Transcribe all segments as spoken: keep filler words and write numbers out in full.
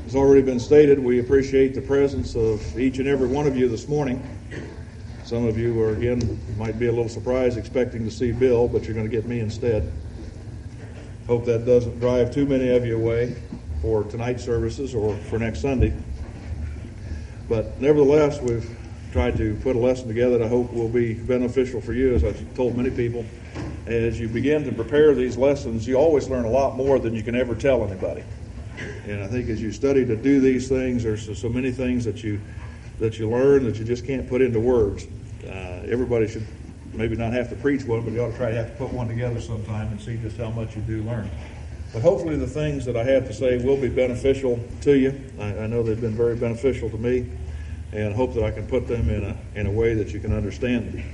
As already been stated, we appreciate the presence of each and every one of you this morning. Some of you are, again, might be a little surprised expecting to see Bill, but you're going to get me instead. Hope that doesn't drive too many of you away for tonight's services or for next Sunday. But nevertheless, we've tried to put a lesson together that I hope will be beneficial for you. As I've told many people, as you begin to prepare these lessons, you always learn a lot more than you can ever tell anybody. And I think as you study to do these things, there's so many things that you that you learn that you just can't put into words. Uh, everybody should maybe not have to preach one, but you ought to try to have to put one together sometime and see just how much you do learn. But hopefully the things that I have to say will be beneficial to you. I, I know they've been very beneficial to me, and hope that I can put them in a in a way that you can understand them.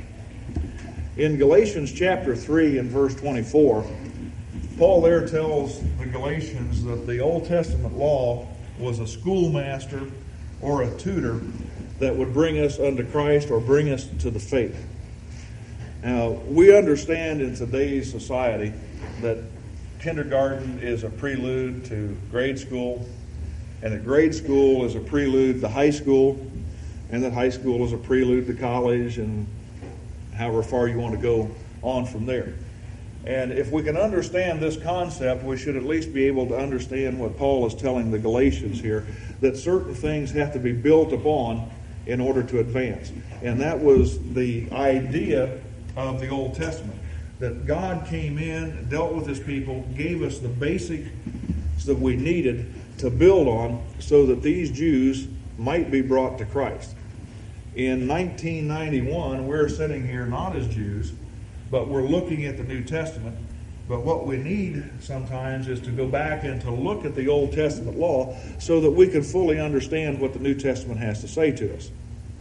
In Galatians chapter three and verse twenty-four, Paul there tells the Galatians that the Old Testament law was a schoolmaster or a tutor that would bring us unto Christ or bring us to the faith. Now, we understand in today's society that kindergarten is a prelude to grade school, and that grade school is a prelude to high school, and that high school is a prelude to college, and however far you want to go on from there. And if we can understand this concept, we should at least be able to understand what Paul is telling the Galatians here, that certain things have to be built upon in order to advance. And that was the idea of the Old Testament, that God came in, dealt with his people, gave us the basics that we needed to build on so that these Jews might be brought to Christ. In nineteen ninety-one, we're sitting here not as Jews, but we're looking at the New Testament. But what we need sometimes is to go back and to look at the Old Testament law so that we can fully understand what the New Testament has to say to us.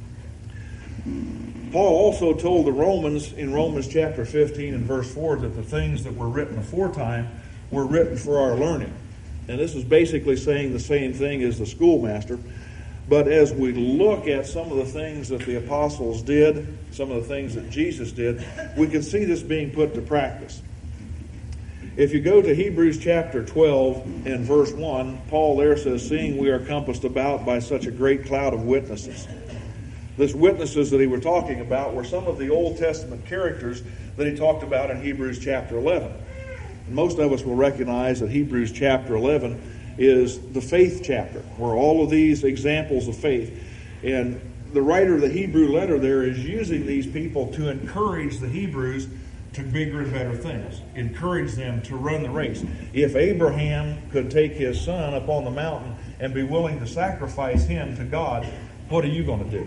Paul also told the Romans in Romans chapter fifteen and verse four that the things that were written aforetime were written for our learning. And this is basically saying the same thing as the schoolmaster. But as we look at some of the things that the apostles did, some of the things that Jesus did, we can see this being put to practice. If you go to Hebrews chapter twelve and verse one, Paul there says, "Seeing we are compassed about by such a great cloud of witnesses." These witnesses that he was talking about were some of the Old Testament characters that he talked about in Hebrews chapter eleven. And most of us will recognize that Hebrews chapter eleven is the faith chapter, where all of these examples of faith. And the writer of the Hebrew letter there is using these people to encourage the Hebrews to bigger and better things, encourage them to run the race. If Abraham could take his son up on the mountain and be willing to sacrifice him to God, what are you going to do?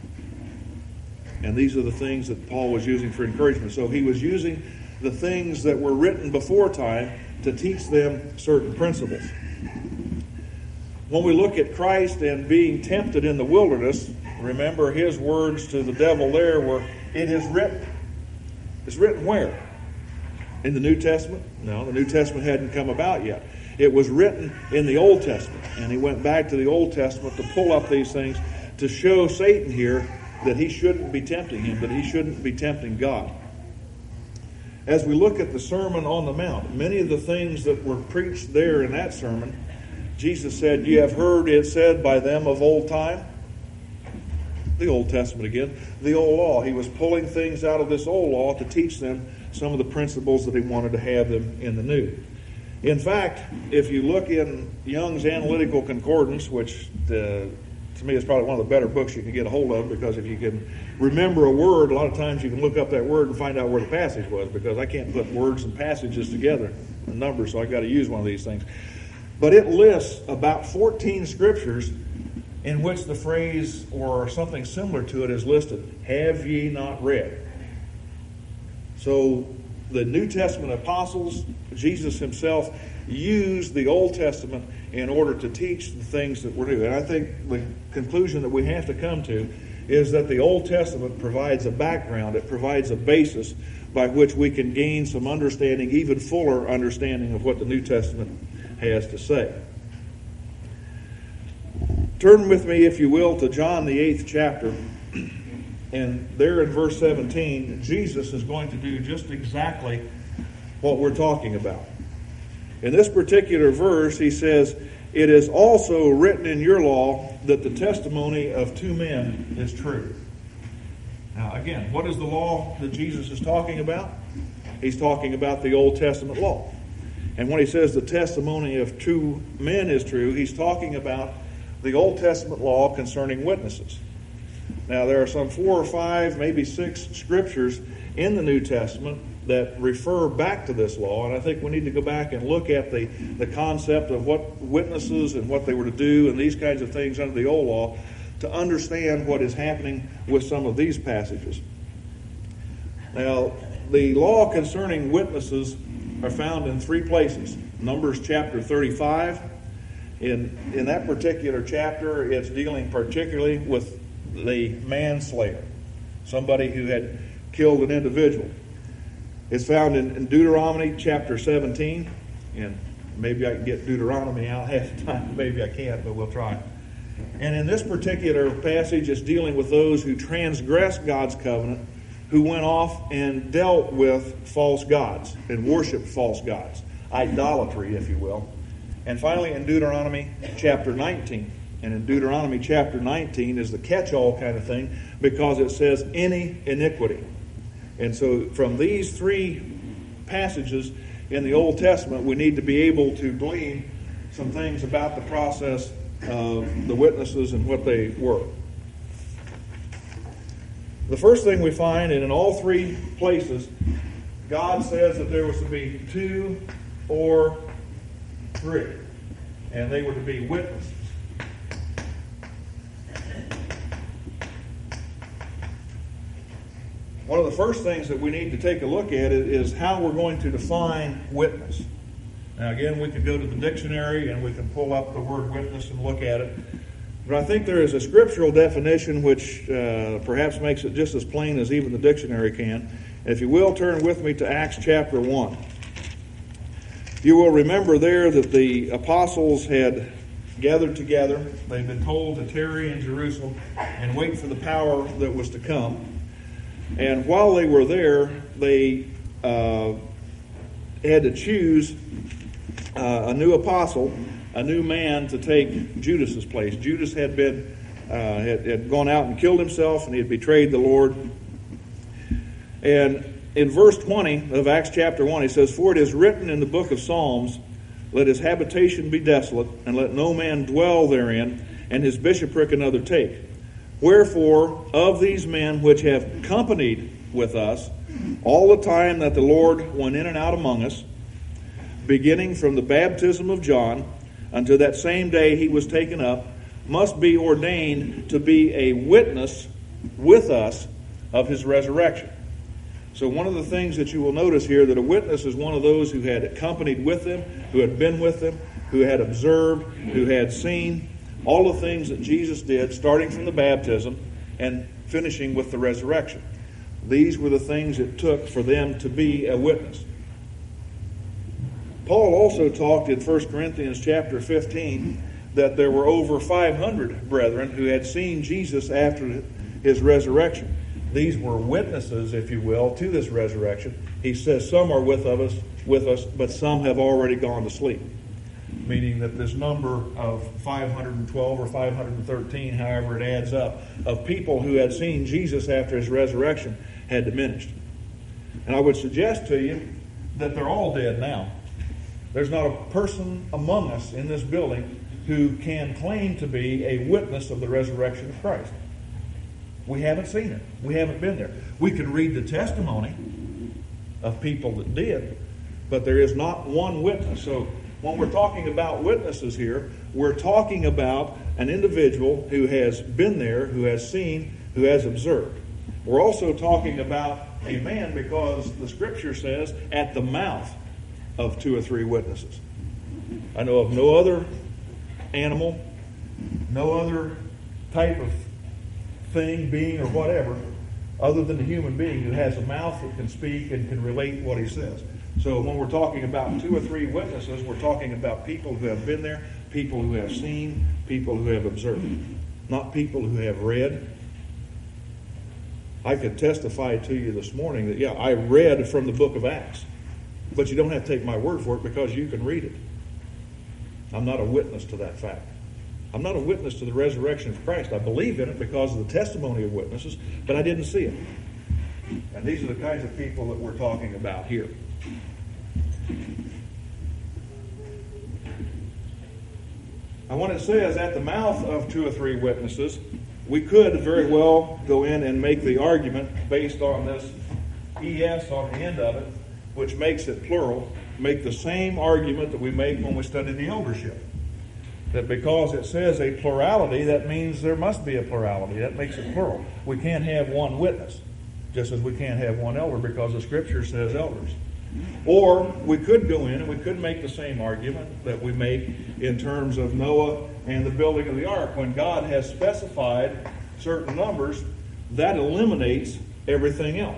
And these are the things that Paul was using for encouragement. So he was using the things that were written before time to teach them certain principles. When we look at Christ and being tempted in the wilderness, remember his words to the devil there were, "It is written." It's written where? In the New Testament? No, the New Testament hadn't come about yet. It was written in the Old Testament. And he went back to the Old Testament to pull up these things to show Satan here that he shouldn't be tempting him, that he shouldn't be tempting God. As we look at the Sermon on the Mount, many of the things that were preached there in that sermon, Jesus said, "You have heard it said by them of old time." The Old Testament again. The old law. He was pulling things out of this old law to teach them some of the principles that he wanted to have them in the new. In fact, if you look in Young's Analytical Concordance, which uh, to me is probably one of the better books you can get a hold of, because if you can remember a word, a lot of times you can look up that word and find out where the passage was, because I can't put words and passages together in numbers, so I've got to use one of these things. But it lists about fourteen scriptures in which the phrase or something similar to it is listed. Have ye not read? So the New Testament apostles, Jesus himself, used the Old Testament in order to teach the things that were new. And I think the conclusion that we have to come to is that the Old Testament provides a background, it provides a basis by which we can gain some understanding, even fuller understanding of what the New Testament has to say. Turn with me, if you will, to John the eighth chapter. And there in verse seventeen, Jesus is going to do just exactly what we're talking about. In this particular verse, he says, it is also written in your law that the testimony of two men is true. Now, again, what is the law that Jesus is talking about? He's talking about the Old Testament law. And when he says the testimony of two men is true, he's talking about the Old Testament law concerning witnesses. Now, there are some four or five, maybe six scriptures in the New Testament that refer back to this law, and I think we need to go back and look at the, the concept of what witnesses and what they were to do and these kinds of things under the old law to understand what is happening with some of these passages. Now, the law concerning witnesses are found in three places. Numbers chapter thirty-five. In, in that particular chapter, it's dealing particularly with the manslayer, somebody who had killed an individual. It's found in, in Deuteronomy chapter seventeen, and maybe I can get Deuteronomy out half the time, maybe I can't, but we'll try. And in this particular passage, it's dealing with those who transgressed God's covenant, who went off and dealt with false gods and worshiped false gods, idolatry, if you will. And finally, in Deuteronomy chapter nineteen, and in Deuteronomy chapter nineteen is the catch-all kind of thing, because it says any iniquity. And so from these three passages in the Old Testament, we need to be able to glean some things about the process of the witnesses and what they were. The first thing we find, and in all three places, God says that there was to be two or three, and they were to be witnesses. One of the first things that we need to take a look at is how we're going to define witness. Now, again, we could go to the dictionary and we can pull up the word witness and look at it. But I think there is a scriptural definition which uh, perhaps makes it just as plain as even the dictionary can. If you will, turn with me to Acts chapter one. You will remember there that the apostles had gathered together. They'd been told to tarry in Jerusalem and wait for the power that was to come. And while they were there, they uh, had to choose uh, a new apostle, a new man to take Judas's place. Judas had been uh, had, had gone out and killed himself, and he had betrayed the Lord. And in verse twenty of Acts chapter one, he says, "For it is written in the book of Psalms, let his habitation be desolate, and let no man dwell therein, and his bishopric another take. Wherefore, of these men which have companied with us all the time that the Lord went in and out among us, beginning from the baptism of John until that same day he was taken up, must be ordained to be a witness with us of his resurrection." So one of the things that you will notice here, that a witness is one of those who had accompanied with them, who had been with them, who had observed, who had seen all the things that Jesus did, starting from the baptism and finishing with the resurrection. These were the things it took for them to be a witness. Paul also talked in First Corinthians chapter fifteen that there were over five hundred brethren who had seen Jesus after his resurrection. These were witnesses, if you will, to this resurrection. He says some are with us, with us, but some have already gone to sleep. Meaning that this number of five hundred twelve or five hundred thirteen, however it adds up, of people who had seen Jesus after his resurrection had diminished. And I would suggest to you that they're all dead now. There's not a person among us in this building who can claim to be a witness of the resurrection of Christ. We haven't seen it. We haven't been there. We can read the testimony of people that did, but there is not one witness. So when we're talking about witnesses here, we're talking about an individual who has been there, who has seen, who has observed. We're also talking about a man because the Scripture says, at the mouth of two or three witnesses. I know of no other animal, no other type of thing, being, or whatever, other than a human being who has a mouth that can speak and can relate what he says. So when we're talking about two or three witnesses, we're talking about people who have been there, people who have seen, people who have observed, not people who have read. I could testify to you this morning that, yeah, I read from the book of Acts, but you don't have to take my word for it because you can read it. I'm not a witness to that fact. I'm not a witness to the resurrection of Christ. I believe in it because of the testimony of witnesses, but I didn't see it. And these are the kinds of people that we're talking about here. And when it says at the mouth of two or three witnesses, we could very well go in and make the argument based on this E S on the end of it, which makes it plural, make the same argument that we make when we study the eldership. That because it says a plurality, that means there must be a plurality. That makes it plural. We can't have one witness, just as we can't have one elder because the Scripture says elders. Or we could go in and we could make the same argument that we make in terms of Noah and the building of the ark. When God has specified certain numbers, that eliminates everything else.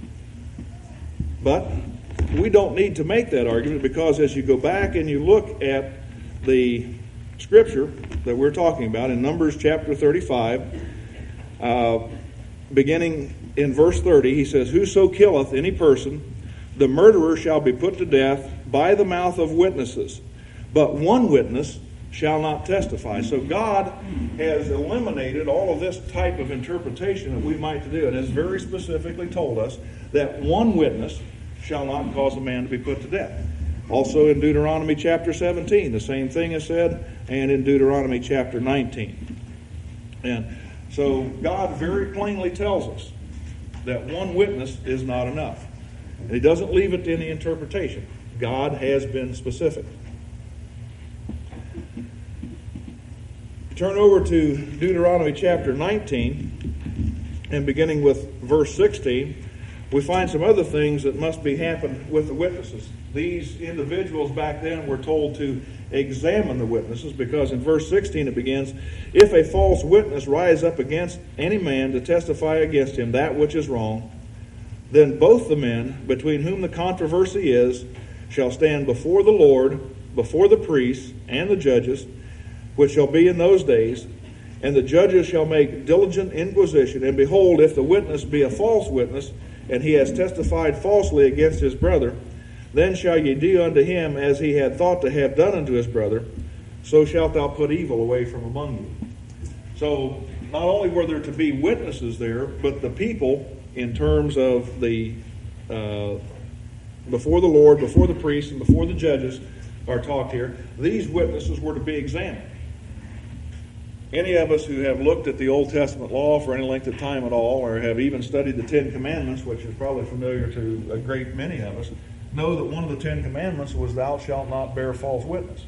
But we don't need to make that argument because as you go back and you look at the Scripture that we're talking about in Numbers chapter thirty-five, uh, beginning in verse thirty, he says, "Whoso killeth any person, the murderer shall be put to death by the mouth of witnesses, but one witness shall not testify." So God has eliminated all of this type of interpretation that we might do, and has very specifically told us that one witness shall not cause a man to be put to death. Also in Deuteronomy chapter seventeen, the same thing is said, and in Deuteronomy chapter nineteen. And so God very plainly tells us that one witness is not enough. And he doesn't leave it to any interpretation. God has been specific. Turn over to Deuteronomy chapter nineteen, and beginning with verse sixteen, we find some other things that must be happened with the witnesses. These individuals back then were told to examine the witnesses, because in verse sixteen it begins, "If a false witness rise up against any man to testify against him that which is wrong, then both the men between whom the controversy is shall stand before the Lord, before the priests and the judges, which shall be in those days, and the judges shall make diligent inquisition. And behold, if the witness be a false witness, and he has testified falsely against his brother, then shall ye do unto him as he had thought to have done unto his brother, so shalt thou put evil away from among you." So not only were there to be witnesses there, but the people, in terms of the uh, before the Lord, before the priests, and before the judges are talked here, these witnesses were to be examined. Any of us who have looked at the Old Testament law for any length of time at all, or have even studied the Ten Commandments, which is probably familiar to a great many of us, know that one of the Ten Commandments was, "Thou shalt not bear false witness."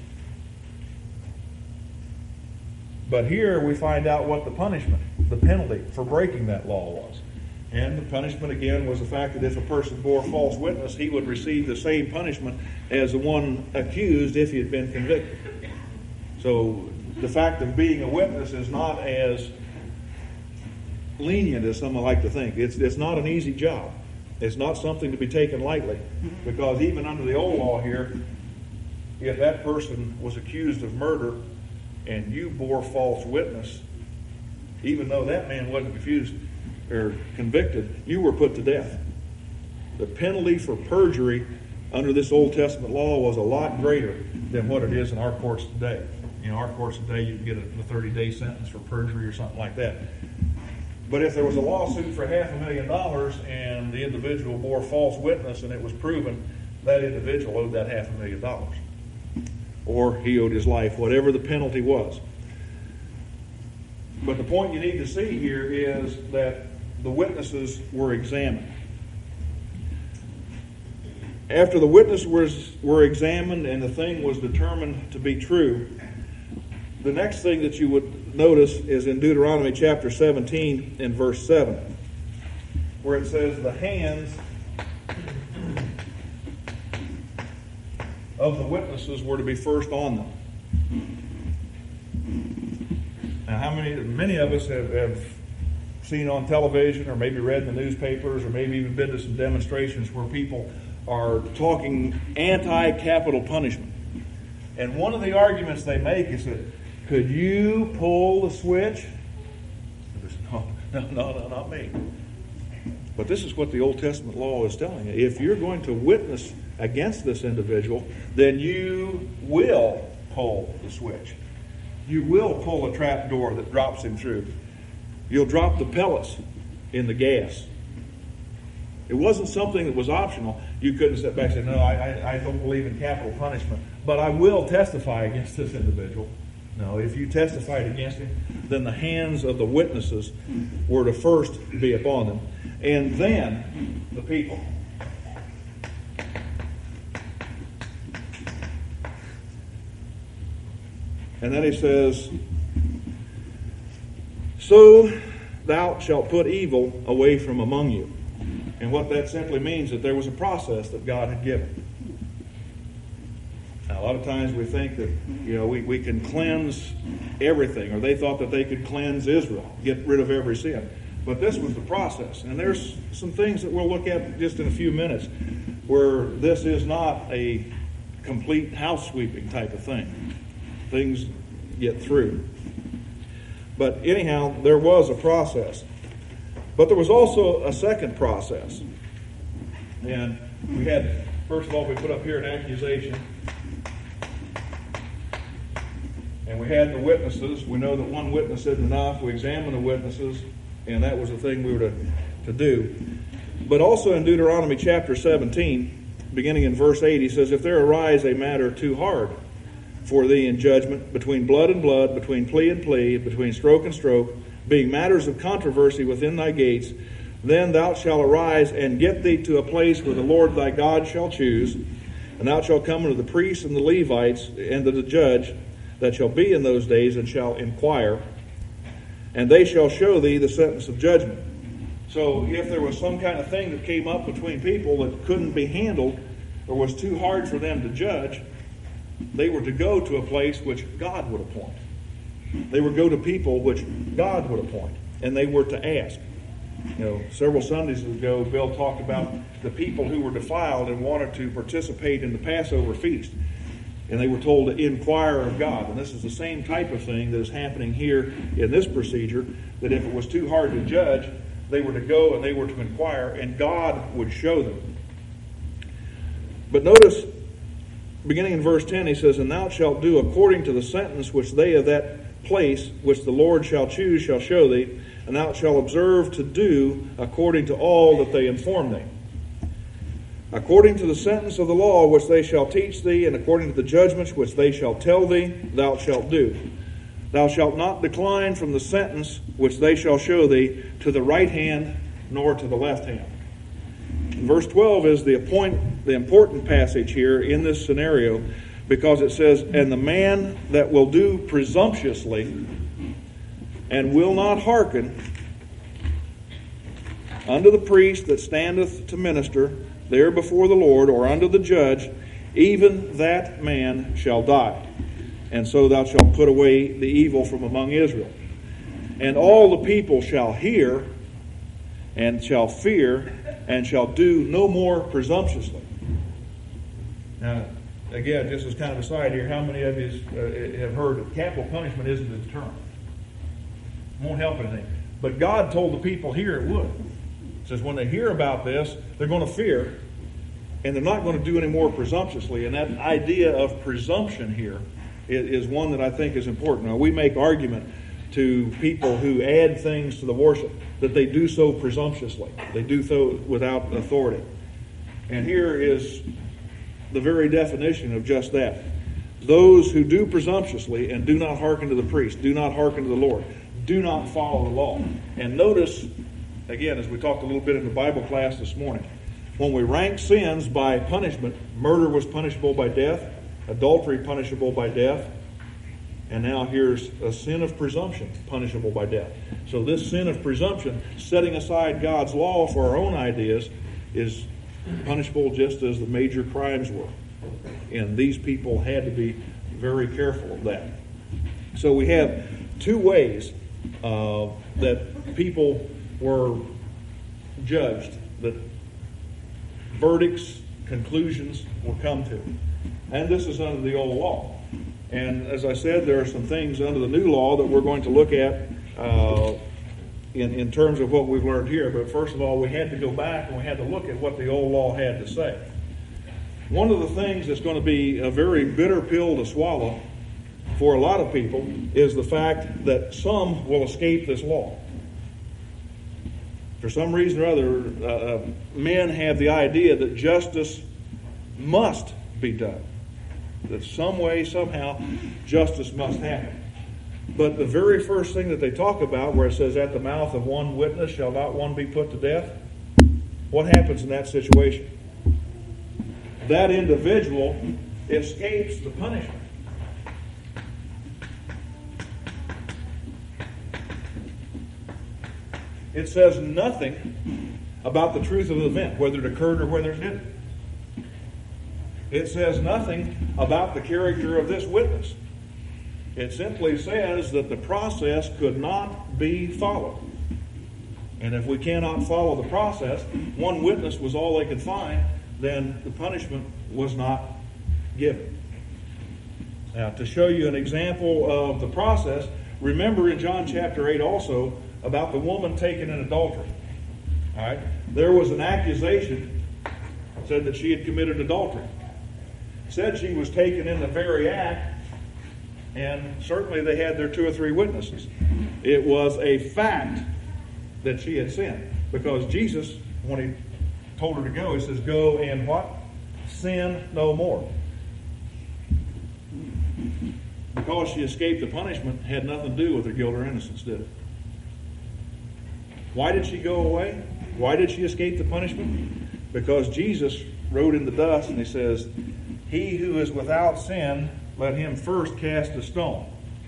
But here we find out what the punishment, the penalty for breaking that law was. And the punishment again was the fact that if a person bore false witness, he would receive the same punishment as the one accused if he had been convicted. So the fact of being a witness is not as lenient as some like to think. It's, it's not an easy job. It's not something to be taken lightly, because even under the old law here, if that person was accused of murder and you bore false witness, even though that man wasn't confused or convicted, you were put to death. The penalty for perjury under this Old Testament law was a lot greater than what it is in our courts today. In our courts today, you can get a thirty-day sentence for perjury or something like that. But if there was a lawsuit for half a million dollars and the individual bore false witness and it was proven, that individual owed that half a million dollars. Or he owed his life, whatever the penalty was. But the point you need to see here is that the witnesses were examined. After the witnesses were, were examined and the thing was determined to be true, the next thing that you would notice is in Deuteronomy chapter seventeen and verse seven, where it says, "The hands of the witnesses were to be first on them." Now, how many, many of us have, have seen on television or maybe read in the newspapers or maybe even been to some demonstrations where people are talking anti-capital punishment. And one of the arguments they make is that, could you pull the switch? No, no, no, no, not me. But this is what the Old Testament law is telling you. If you're going to witness against this individual, then you will pull the switch. You will pull a trap door that drops him through. You'll drop the pellets in the gas. It wasn't something that was optional. You couldn't sit back and say, no, I, I, I don't believe in capital punishment, but I will testify against this individual. No, if you testified against him, then the hands of the witnesses were to first be upon them, and then the people. And then he says, so thou shalt put evil away from among you. And what that simply means is that there was a process that God had given. Now, a lot of times we think that, you know, we, we can cleanse everything, or they thought that they could cleanse Israel, get rid of every sin. But this was the process. And there's some things that we'll look at just in a few minutes where this is not a complete house sweeping type of thing. Things get through. But anyhow, there was a process. But there was also a second process. And we had, first of all, we put up here an accusation. And we had the witnesses. We know that one witness isn't enough. We examined the witnesses, and that was the thing we were to, to do. But also in Deuteronomy chapter seventeen, beginning in verse eight, he says, if there arise a matter too hard for thee in judgment, between blood and blood, between plea and plea, between stroke and stroke, being matters of controversy within thy gates, then thou shalt arise and get thee to a place where the Lord thy God shall choose, and thou shalt come unto the priests and the Levites and to the judge that shall be in those days, and shall inquire, and they shall show thee the sentence of judgment. So if there was some kind of thing that came up between people that couldn't be handled or was too hard for them to judge, they were to go to a place which God would appoint. They would go to people which God would appoint, and they were to ask. You know, several Sundays ago, Bill talked about the people who were defiled and wanted to participate in the Passover feast. And they were told to inquire of God. And this is the same type of thing that is happening here in this procedure, that if it was too hard to judge, they were to go and they were to inquire, and God would show them. But notice, beginning in verse ten, he says, and thou shalt do according to the sentence which they of that place, which the Lord shall choose, shall show thee, and thou shalt observe to do according to all that they inform thee. According to the sentence of the law which they shall teach thee, and according to the judgments which they shall tell thee, thou shalt do. Thou shalt not decline from the sentence which they shall show thee to the right hand nor to the left hand. Verse twelve is the, appoint, the important passage here in this scenario, because it says, and the man that will do presumptuously and will not hearken unto the priest that standeth to minister there before the Lord, or unto the judge, even that man shall die. And so thou shalt put away the evil from among Israel. And all the people shall hear, and shall fear, and shall do no more presumptuously. Now, again, just as kind of a side here, how many of you uh, have heard that capital punishment isn't a deterrent? It won't help anything. But God told the people here it would. It says when they hear about this, they're going to fear, and they're not going to do any more presumptuously. And that idea of presumption here is, is one that I think is important. Now, we make argument to people who add things to the worship that they do so presumptuously. They do so without authority. And here is the very definition of just that. Those who do presumptuously and do not hearken to the priest, do not hearken to the Lord, do not follow the law. And notice, again, as we talked a little bit in the Bible class this morning, when we rank sins by punishment, murder was punishable by death, adultery punishable by death, and now here's a sin of presumption punishable by death. So this sin of presumption, setting aside God's law for our own ideas, is punishable just as the major crimes were. And these people had to be very careful of that. So we have two ways uh, that people were judged, that verdicts, conclusions were come to. And this is under the old law. And as I said, there are some things under the new law that we're going to look at uh, in, in terms of what we've learned here. But first of all, we had to go back and we had to look at what the old law had to say. One of the things that's going to be a very bitter pill to swallow for a lot of people is the fact that some will escape this law. For some reason or other, uh, men have the idea that justice must be done. That some way, somehow, justice must happen. But the very first thing that they talk about, where it says, at the mouth of one witness shall not one be put to death, what happens in that situation? That individual escapes the punishment. It says nothing about the truth of the event, whether it occurred or whether it didn't. It says nothing about the character of this witness. It simply says that the process could not be followed. And if we cannot follow the process, one witness was all they could find, then the punishment was not given. Now, to show you an example of the process, remember in John chapter eight also about the woman taken in adultery. All right? There was an accusation, said that she had committed adultery. Said she was taken in the very act, and certainly they had their two or three witnesses. It was a fact that she had sinned, because Jesus, when he told her to go, he says, go and what? Sin no more. Because she escaped the punishment had nothing to do with her guilt or innocence, did it? Why did she go away? Why did she escape the punishment? Because Jesus wrote in the dust and he says, he who is without sin, let him first cast a stone.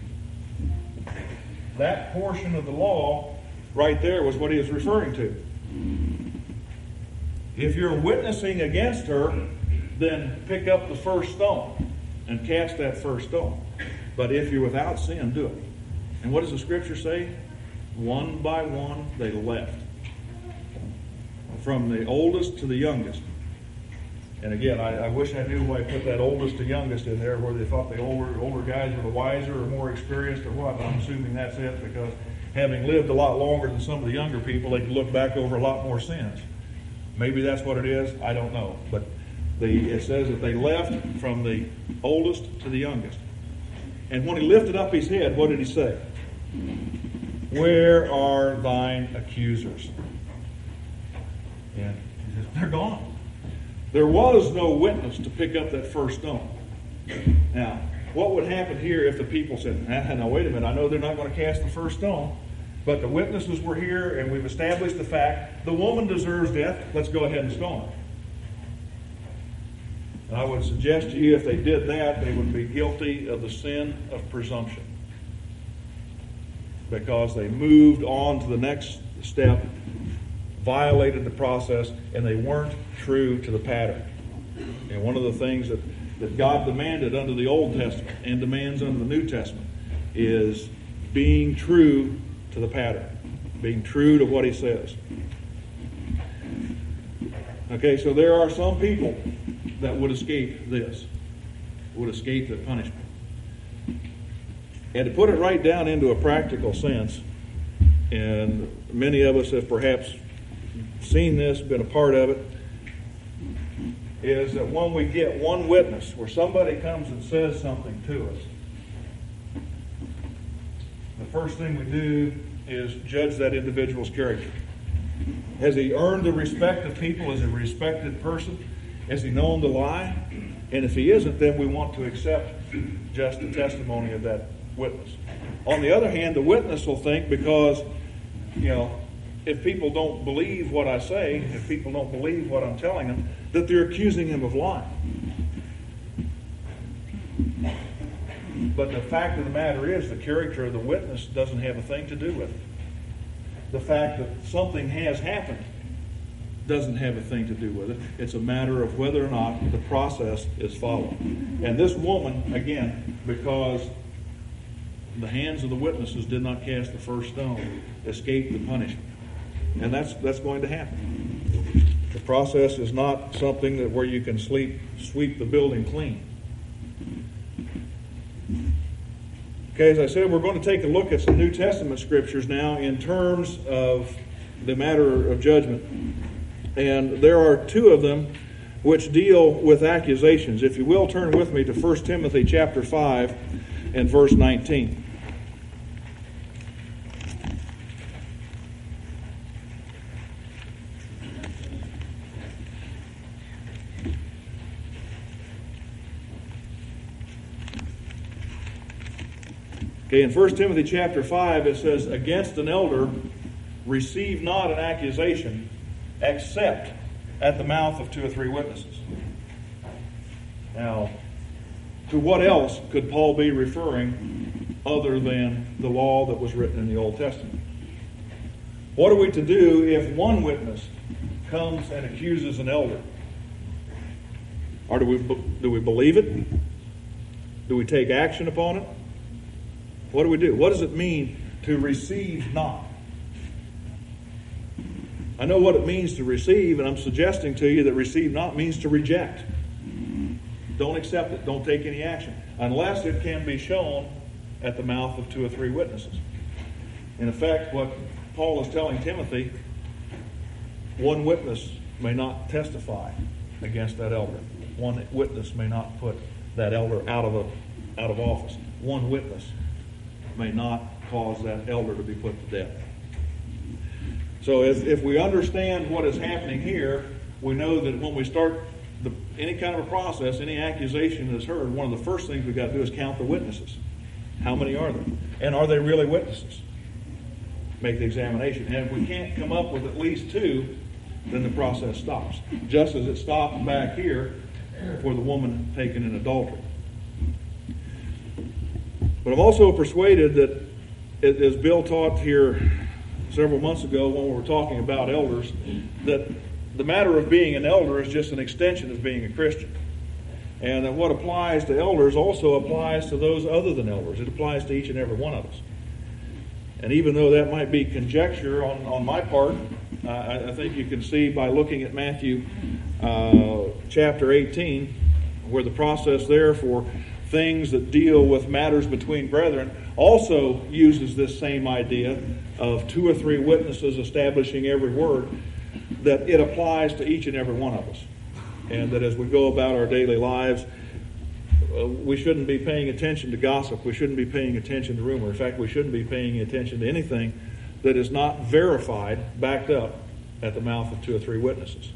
That portion of the law right there was what he was referring to. If you're witnessing against her, then pick up the first stone and cast that first stone. But if you're without sin, do it. And what does the scripture say? One by one they left. From the oldest to the youngest. And again, I, I wish I knew why I put that oldest to youngest in there, where they thought the older older guys were the wiser or more experienced or what. I'm assuming that's it, because having lived a lot longer than some of the younger people, they can look back over a lot more sins. Maybe that's what it is. I don't know. But the, it says that they left from the oldest to the youngest. And when he lifted up his head, what did he say? Where are thine accusers? And he says, they're gone. There was no witness to pick up that first stone. Now, what would happen here if the people said, ah, now wait a minute, I know they're not going to cast the first stone, but the witnesses were here and we've established the fact the woman deserves death, let's go ahead and stone her. And I would suggest to you if they did that, they would be guilty of the sin of presumption, because they moved on to the next step, violated the process, and they weren't true to the pattern. And one of the things that, that God demanded under the Old Testament and demands under the New Testament is being true to the pattern, being true to what he says. Okay, so there are some people that would escape this, would escape the punishment. And to put it right down into a practical sense, and many of us have perhaps seen this, been a part of it, is that when we get one witness where somebody comes and says something to us, the first thing we do is judge that individual's character. Has he earned the respect of people? Is he a respected person? Has he known to lie? And if he isn't, then we want to accept just the testimony of that witness. On the other hand, the witness will think, because, you know, if people don't believe what I say, if people don't believe what I'm telling them, that they're accusing him of lying. But the fact of the matter is, the character of the witness doesn't have a thing to do with it. The fact that something has happened doesn't have a thing to do with it. It's a matter of whether or not the process is followed. And this woman, again, because the hands of the witnesses did not cast the first stone, escaped the punishment. And that's that's going to happen. The process is not something that where you can sleep, sweep the building clean. Okay, as I said, we're going to take a look at some New Testament scriptures now in terms of the matter of judgment. And there are two of them which deal with accusations. If you will, turn with me to First Timothy chapter five. and verse nineteen. Okay, in First Timothy chapter five, it says, against an elder, receive not an accusation, except at the mouth of two or three witnesses. Now, to what else could Paul be referring other than the law that was written in the Old Testament? What are we to do if one witness comes and accuses an elder? Or do we, do we believe it? Do we take action upon it? What do we do? What does it mean to receive not? I know what it means to receive, and I'm suggesting to you that receive not means to reject. Don't accept it. Don't take any action. Unless it can be shown at the mouth of two or three witnesses. In effect, what Paul is telling Timothy, one witness may not testify against that elder. One witness may not put that elder out of a, out of office. One witness may not cause that elder to be put to death. So if, if we understand what is happening here, we know that when we start the, any kind of a process, any accusation that's heard, one of the first things we've got to do is count the witnesses. How many are there? And are they really witnesses? Make the examination. And if we can't come up with at least two, then the process stops. Just as it stopped back here for the woman taken in adultery. But I'm also persuaded that, as Bill taught here several months ago when we were talking about elders, that the matter of being an elder is just an extension of being a Christian. And that what applies to elders also applies to those other than elders. It applies to each and every one of us. And even though that might be conjecture on, on my part, uh, I, I think you can see by looking at Matthew uh, chapter eighteen, where the process there for things that deal with matters between brethren also uses this same idea of two or three witnesses establishing every word, that it applies to each and every one of us. And that as we go about our daily lives, uh, we shouldn't be paying attention to gossip. We shouldn't be paying attention to rumor. In fact, we shouldn't be paying attention to anything that is not verified, backed up at the mouth of two or three witnesses.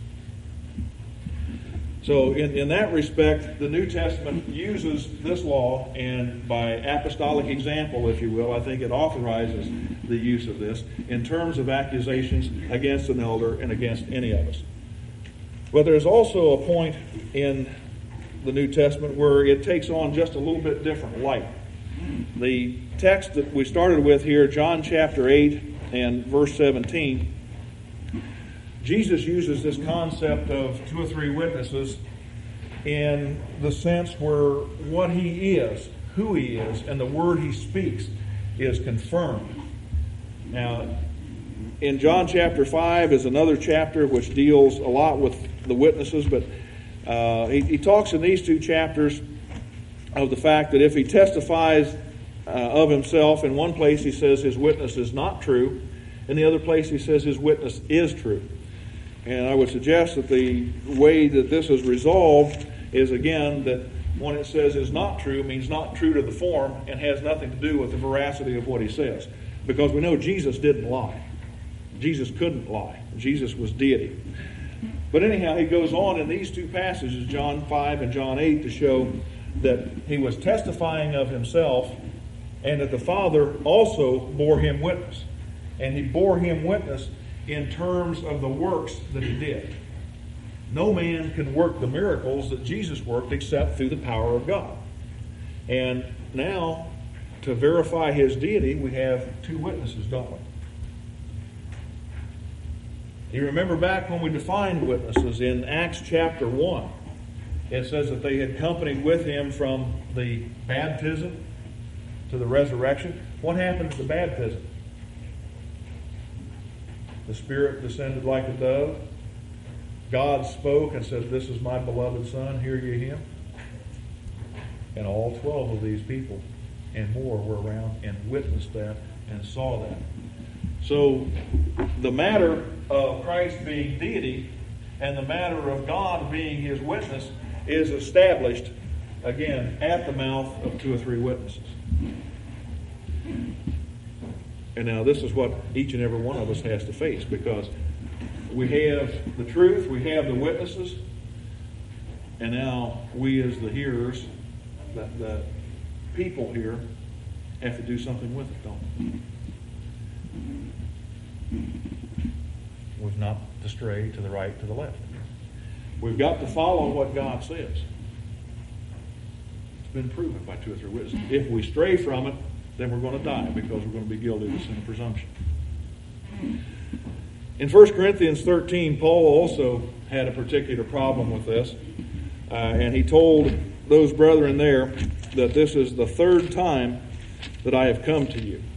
So in, in that respect, the New Testament uses this law, and by apostolic example, if you will, I think it authorizes the use of this in terms of accusations against an elder and against any of us. But there's also a point in the New Testament where it takes on just a little bit different light. The text that we started with here, John chapter eight and verse seventeen, Jesus uses this concept of two or three witnesses in the sense where what he is, who he is, and the word he speaks is confirmed. Now, in John chapter five is another chapter which deals a lot with the witnesses, but uh, he, he talks in these two chapters of the fact that if he testifies uh, of himself, in one place he says his witness is not true, in the other place he says his witness is true. And I would suggest that the way that this is resolved is, again, that when it says is not true, means not true to the form and has nothing to do with the veracity of what he says. Because we know Jesus didn't lie. Jesus couldn't lie. Jesus was deity. But anyhow, he goes on in these two passages, John five and John eight, to show that he was testifying of himself and that the Father also bore him witness. And he bore him witness in terms of the works that he did. No man can work the miracles that Jesus worked except through the power of God. And now, to verify his deity, we have two witnesses, don't we? You remember back when we defined witnesses in Acts chapter one. It says that they had accompanied with him from the baptism to the resurrection. What happened at the baptism? The Spirit descended like a dove. God spoke and said, "This is my beloved Son, hear ye him." And all twelve of these people and more were around and witnessed that and saw that. So the matter of Christ being deity and the matter of God being his witness is established again, at the mouth of two or three witnesses. And now this is what each and every one of us has to face, because we have the truth, we have the witnesses, and now we as the hearers, the, the people here, have to do something with it, don't we? We've not to stray to the right, to the left. We've got to follow what God says. It's been proven by two or three witnesses. If we stray from it, then we're going to die, because we're going to be guilty of the sin of presumption. In First Corinthians thirteen, Paul also had a particular problem with this. Uh, and he told those brethren there that this is the third time that I have come to you.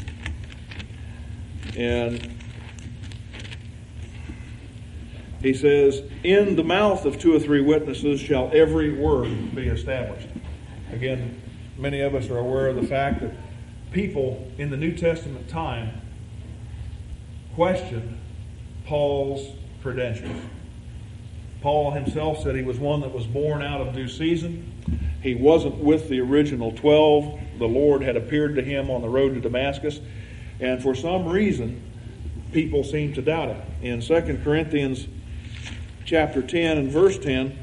And he says, in the mouth of two or three witnesses shall every word be established. Again, many of us are aware of the fact that people in the New Testament time questioned Paul's credentials. Paul himself said he was one that was born out of due season. He wasn't with the original twelve. The Lord had appeared to him on the road to Damascus. And for some reason, people seemed to doubt him. In Second Corinthians chapter ten and verse ten,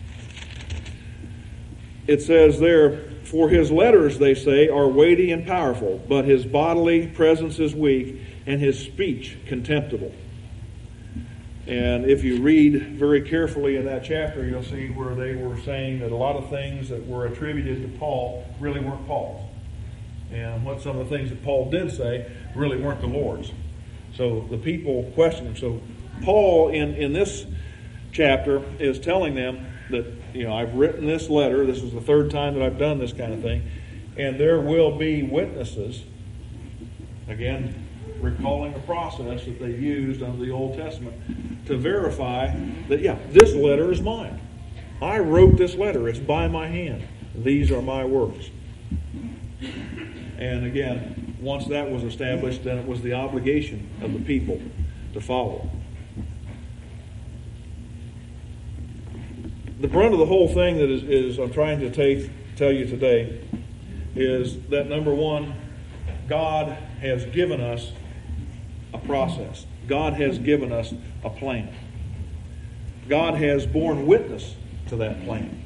it says there, for his letters, they say, are weighty and powerful, but his bodily presence is weak, and his speech contemptible. And if you read very carefully in that chapter, you'll see where they were saying that a lot of things that were attributed to Paul really weren't Paul's. And what some of the things that Paul did say really weren't the Lord's. So the people questioned him. So Paul, in, in this chapter, is telling them that, you know, I've written this letter. This is the third time that I've done this kind of thing. And there will be witnesses, again, recalling the process that they used under the Old Testament to verify that, yeah, this letter is mine. I wrote this letter. It's by my hand. These are my words. And again, once that was established, then it was the obligation of the people to follow. The brunt of the whole thing that is, is I'm trying to take, tell you today is that, number one, God has given us a process. God has given us a plan. God has borne witness to that plan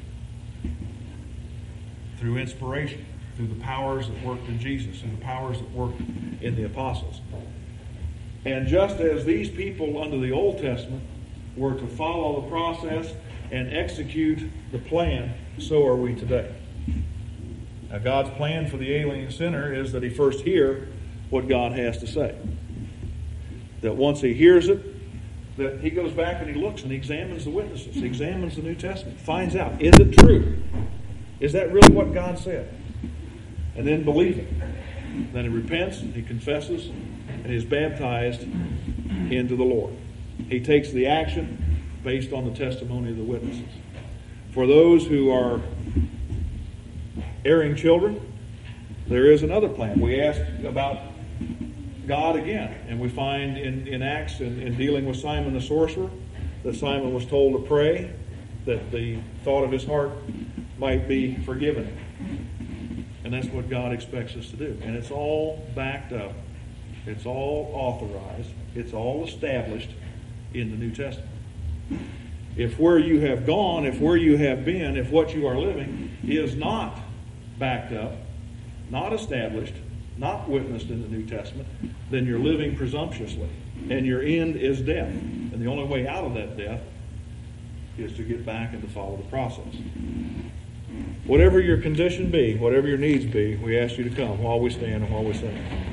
through inspiration, through the powers that worked in Jesus and the powers that worked in the apostles. And just as these people under the Old Testament were to follow the process and execute the plan, so are we today. Now, God's plan for the alien sinner is that he first hear what God has to say. That once he hears it, that he goes back and he looks and he examines the witnesses, he examines the New Testament, finds out, is it true? Is that really what God said? And then believe it. Then he repents, he confesses, and he is baptized into the Lord. He takes the action based on the testimony of the witnesses. For those who are erring children, there is another plan. We ask about God again, and we find in, in Acts, in, in dealing with Simon the sorcerer, that Simon was told to pray that the thought of his heart might be forgiven. And that's what God expects us to do. And it's all backed up. It's all authorized. It's all established in the New Testament. If where you have gone, if where you have been, if what you are living is not backed up, not established, not witnessed in the New Testament, then you're living presumptuously. And your end is death. And the only way out of that death is to get back and to follow the process. Whatever your condition be, whatever your needs be, we ask you to come while we stand and while we sing.